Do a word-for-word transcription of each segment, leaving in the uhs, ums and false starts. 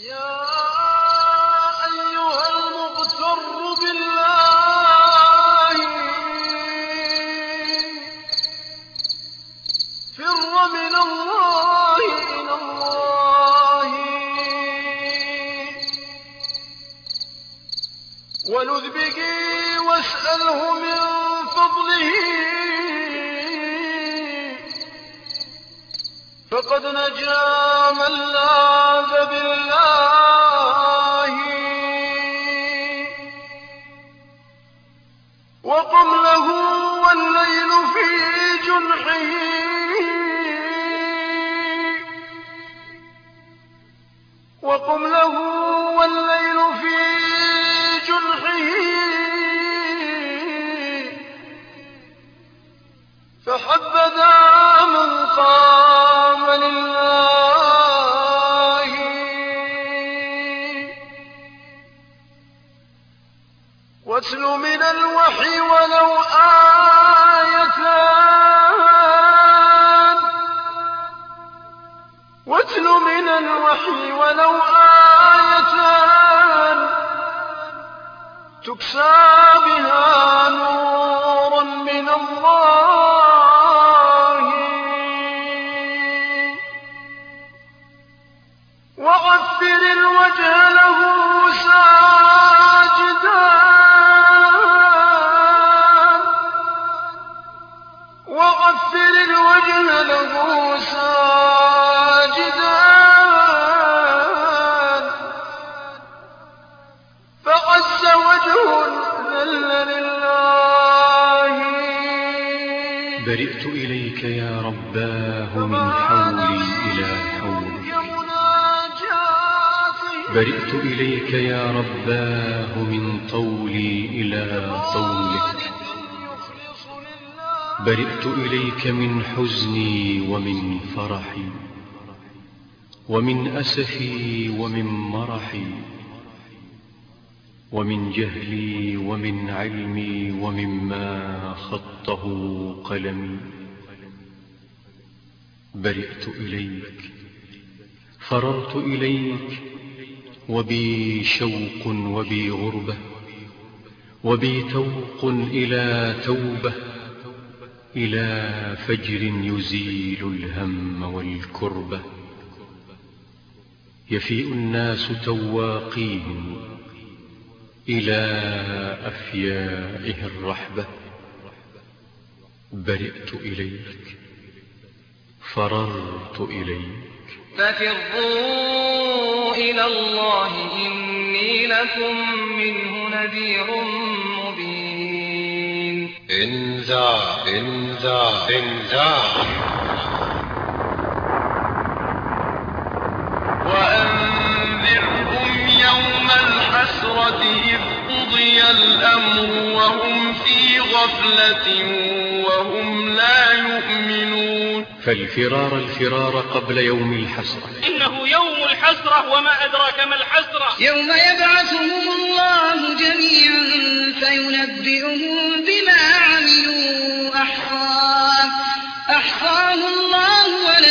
يا أيها المغتر بالله فر من الله إلى الله ولذ به واسأله من فضله فقد نجا من لاذ بالله وقم له والليل في جنحه وقم له والليل في جنحه فحبذا من قام لله واتل من الوحي ولو آيتان واتل من الوحي ولو آيتان تكسى بها نورا من الله وغفر الوجه له ساجدا وغفر الوجه له ساجدا فعز وجه ذل لله. برئت إليك يا رباه من حولي إلى حولك برئت إليك يا رباه من طولي إلى طولك برئت إليك من حزني ومن فرحي ومن أسفي ومن مرحي ومن جهلي ومن علمي ومما خطه قلمي برئت إليك فررت إليك وبي شوق وبي غربة وبي توق إلى توبة إلى فجر يزيل الهم والكربة يفيء الناس تواقيهم إلى أفيائه الرحبة برئت إليك فررت إليك ففروا إلى الله إني لكم منه نذير مبين. إنذار إنذار إنذار وأنذرهم يوم الحسرة إذ قضي الأمر وهم في غفلة وهم لا يؤمنون. فالفرار الفرار قبل يوم الحسرة. إنه يوم الحسرة وما أدراك ما الحسرة. يوم يبعثهم الله جميعا فينبئهم بما عملوا أحصاه أحصاه الله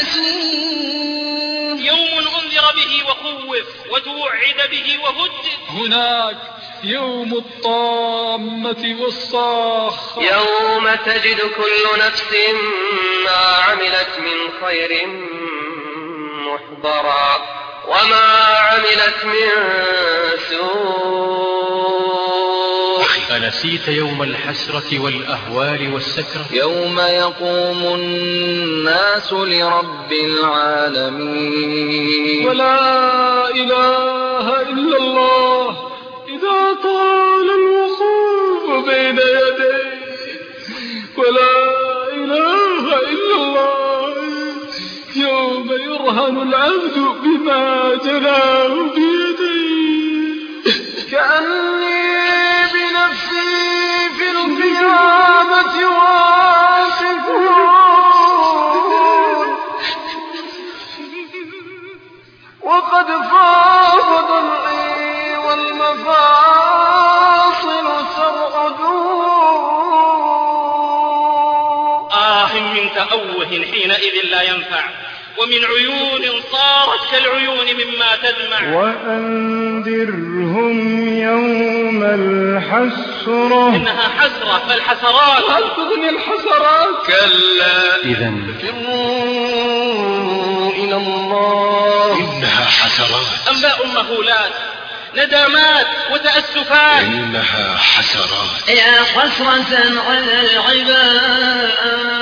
ونسوه. يوم أنذر به وخوف وتوعد به وهدد. هناك يوم الطامة والصاخة يوم تجد كل نفس ما عملت من خير محضرا وما عملت من سوء. أنسيت يوم الحسرة والأهوال والسكرة؟ يوم يقوم الناس لرب العالمين. ولا إله إلا الله إذا طال الوقوف بين يديه ولا إله إلا الله يوم يرهن العبد بما جناه بيديه. كأني بنفسي في القيامة واقفون وقد فاض ضلعي والمفاصل ترعدون. آه من تأوه حينئذ لا ينفع. ومن عيون صارت كالعيون مما تدمع. وأنذرهم يوم الحسرة إنها حسرة فالحسرات هل تغني الحسرات؟ كلا إذن فروا إلى الله إنها حسرات أنباء مهولات، ندامات وتأسفات. إنها حسرات يا حسرة على العباد.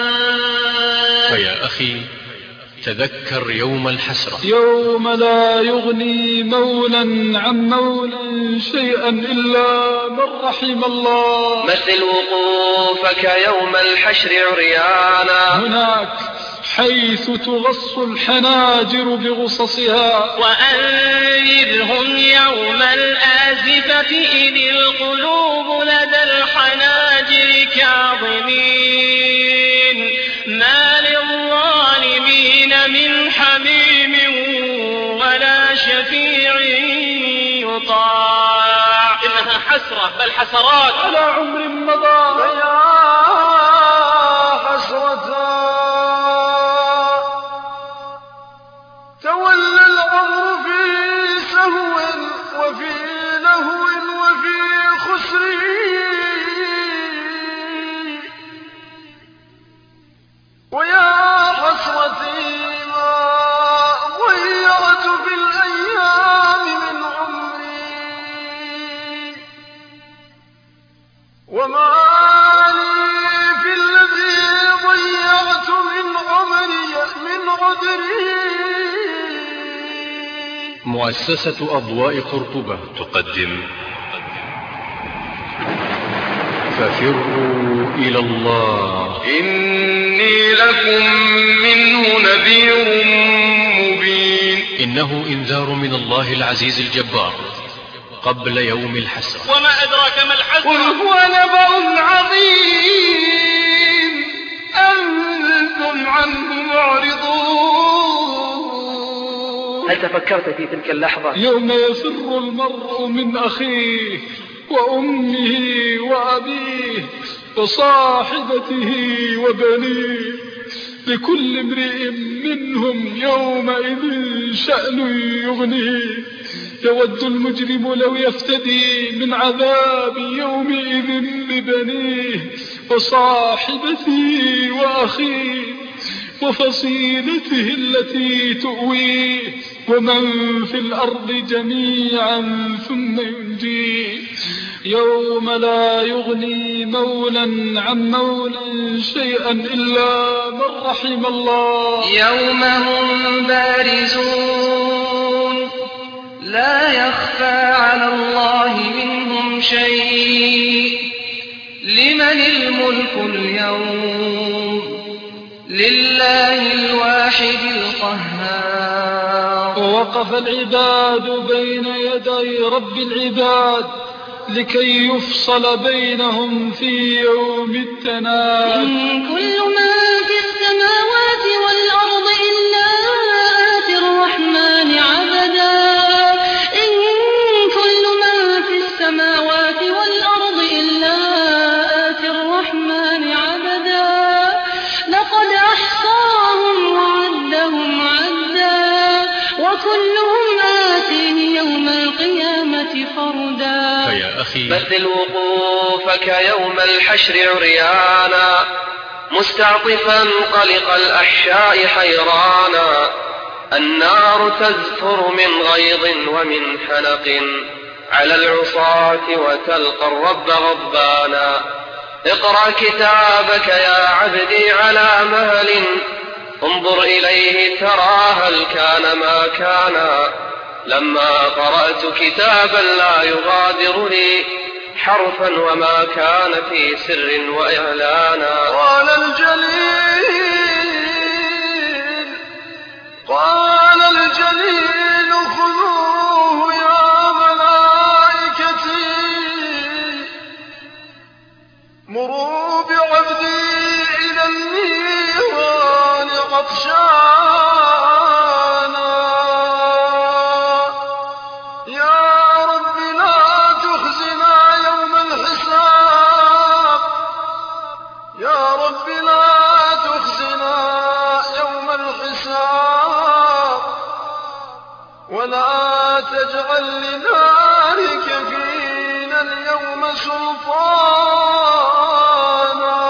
فيا أخي تذكر يوم الحسرة، يوم لا يغني مولا عن مولا شيئا إلا من رحم الله. مثل وقوفك يوم الحشر عريانا هناك حيث تغص الحناجر بغصصها. وأنذرهم يوم الآزفة إذ القلوب لدى الحناجر كاظمين ما للظالمين من حميم ولا شفيع يطاع. إنها حسرة بل حسرات على عمر مضى. فيا حسرة تولى العمر في سهو وفي لهو وفي خسر ويا حسرتي ما ضيعت في الأيام من عمري وما لي في الذي ضيعت من عمري من عذري. مؤسسة أضواء قرطبة تقدم ففروا إلى الله إني لكم منه نذير مبين. إنه إنذار من الله العزيز الجبار قبل يوم الحسرة. وما أدراك ما الحسرة. قل هو نبأ عظيم أنتم عنه معرضون. هل تفكرت في تلك اللحظة يوم يفر المرء من أخيه وأمه وأبيه وصاحبته وبنيه لكل امرئ منهم يومئذ شأن يغنيه. يود المجرم لو يفتدي من عذاب يومئذ ببنيه وصاحبته وأخيه وفصيلته التي تؤويه ومن في الأرض جميعا ثم ينجيه. يوم لا يغني مولا عن مولا شيئا إلا من رحم الله. يوم هم بارزون لا يخفى على الله منهم شيء. لمن الملك اليوم؟ لله الواحد القهار. ووقف العباد بين يدي رب العباد لكي يفصل بينهم في يوم التناد. إن كل ما في السماوات والأرض إلا آتي الرحمن عبدا. إن كل ما في السماوات والأرض إلا آتي الرحمن عبدا. لقد أحصاهم وعدهم عدا وكلهم آتيه يوم القيامة فردا. فيا أخي مثل وقوفك يوم الحشر عريانا مستعطفا قلق الأحشاء حيرانا. النار تزفر من غيظ ومن حنق على العصاة وتلقى الرب غضبانا. اقرأ كتابك يا عبدي على مهل انظر إليه ترى هل كان ما كان. لما قرأت كتابا لا يغادر لي حرفا وما كان في سر وإعلانا. قال الجليل قال الجليل خذوه يا ملائكتي مروا بعبدي إلى النيران قطشانا. يا رب لا تخزنا يوم الحساب. يا رب لا تخزنا يوم الحساب. ولا تجعل لنارك فينا اليوم سلطانا.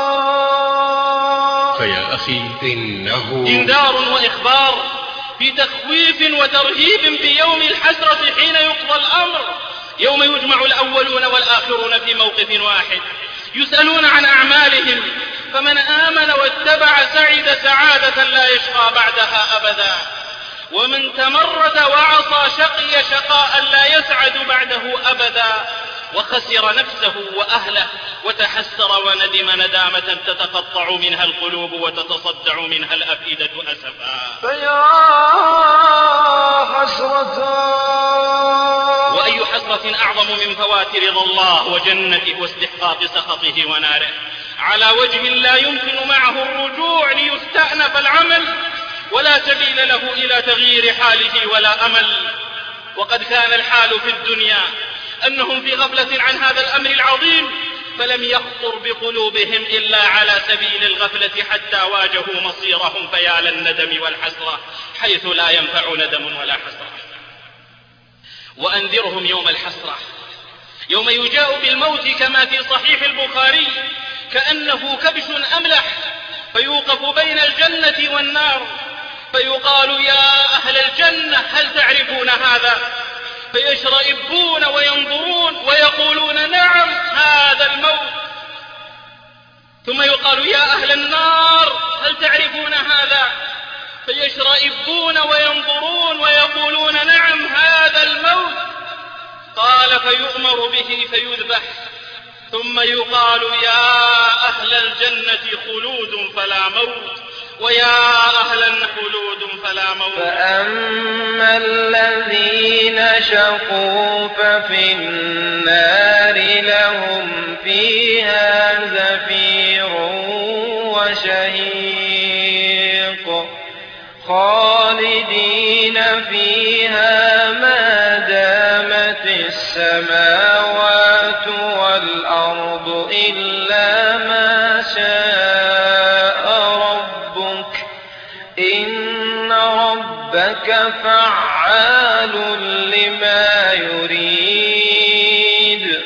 فيا أخي إنه إنذار وإخبار بتخويف وترهيب بيوم الحسرة حين يقضى الأمر، يوم يجمع الأولون والآخرون في موقف واحد، يسألون عن أعمالهم، فمن آمن واتبع سعد سعادة لا يشقى بعدها أبدا، ومن تمرد وعصى شقي شقاء لا يسعد بعده أبدا، وخسر نفسه وأهله وتحسر وندم ندامة تتقطع منها القلوب وتتصدع منها الأفئدة أسفا. فيا حسرة، وأي حسرة أعظم من فوات رضا الله وجنته واستحقاق سخطه وناره على وجه لا يمكن معه الرجوع ليستأنف العمل، ولا سبيل له إلى تغيير حاله ولا أمل. وقد كان الحال في الدنيا أنهم في غفلة عن هذا الأمر العظيم، فلم يخطر بقلوبهم إلا على سبيل الغفلة حتى واجهوا مصيرهم، فيا للندم والحسرة حيث لا ينفع ندم ولا حسرة. وأنذرهم يوم الحسرة، يوم يجاء بالموت كما في صحيح البخاري كأنه كبش أملح، فيوقف بين الجنة والنار، فيقال يا أهل الجنة هل تعرفون هذا؟ فيشرئبون وينظرون ويقولون نعم هذا الموت. ثم يقال يا أهل النار هل تعرفون هذا؟ فيشرئبون وينظرون ويقولون نعم هذا الموت. قال فيؤمر به فيذبح، ثم يقال يا أهل الجنة خلود فلا موت، ويا أهل الخلود فلا موت. فأما الذين شقوا ففي النار لهم فيها زفير وشهيق خالدين فيها ما دامت السماوات والأرض إلا ما شاء ربك إن ربك فعال لما يريد.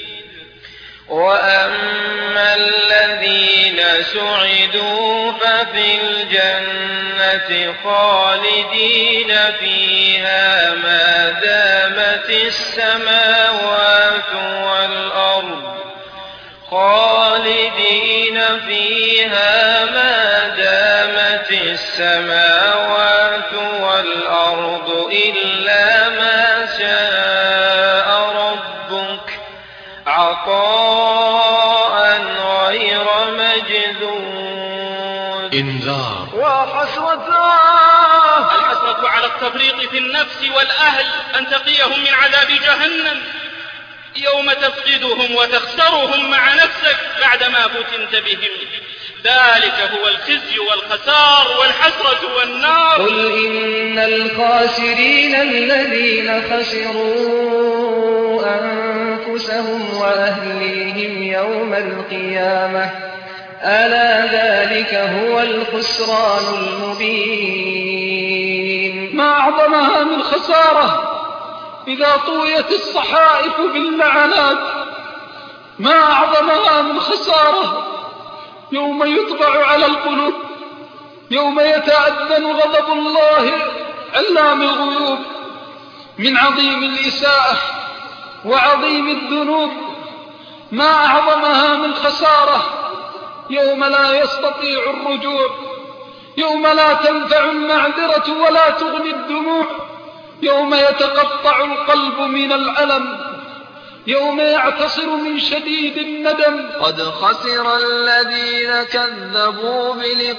وأما الذين سعدوا ففي الجنة خالدين فيها ما دامت السماوات والأرض خالدين فيها ما دامت السماوات والأرض إلا ما شاء ربك عطاء غير مجذوذ. إنذار. وحسرة، الحسرة على التفريط في النفس والأهل أن تقيهم من عذاب جهنم يوم تفقدهم وتخسرهم مع نفسك بعدما فتنت بهم، ذلك هو الخزي والخسار والحسرة والنار. قل إن الخاسرين الذين خسروا أنفسهم وأهليهم يوم القيامة ألا ذلك هو الخسران المبين. ما أعظمها من خسارة إذا طويت الصحائف باللعنات، ما أعظمها من خسارة يوم يطبع على القلوب، يوم يتأذن غضب الله علام الغيوب من عظيم الإساءة وعظيم الذنوب. ما أعظمها من خسارة يوم لا يستطيع الرجوع، يوم لا تنفع المعذرة ولا تغني الدموع، يوم يتقطع القلب من الألم، يوم يعتصر من شديد الندم. قد خسر الذين كذبوا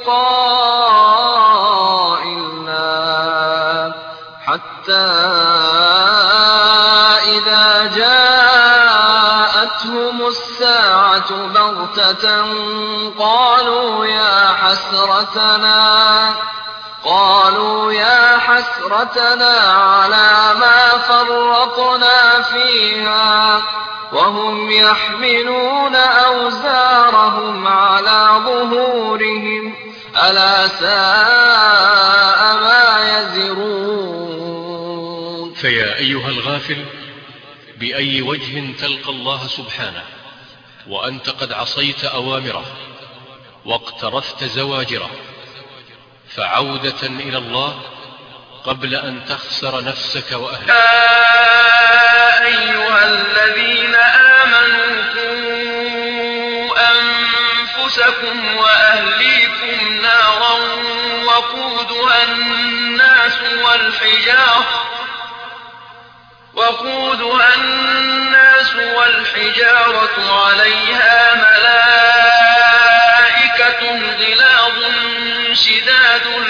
بلقاء الله حتى إذا جاءتهم الساعة بغتة قالوا يا حسرتنا قالوا يا حسرتنا على ما فرطنا فيها وهم يحملون أوزارهم على ظهورهم ألا ساء ما يزرون. فيا أيها الغافل، بأي وجه تلقى الله سبحانه وأنت قد عصيت أوامره واقترفت زواجره؟ فعودة إلى الله قبل أن تخسر نفسك وأهلك. يا أيها الذين آمنوا قوا أنفسكم وأهليكم نارا وقودها الناس والحجارة وقودها الناس والحجارة عليها ملائكة غلاظ شداد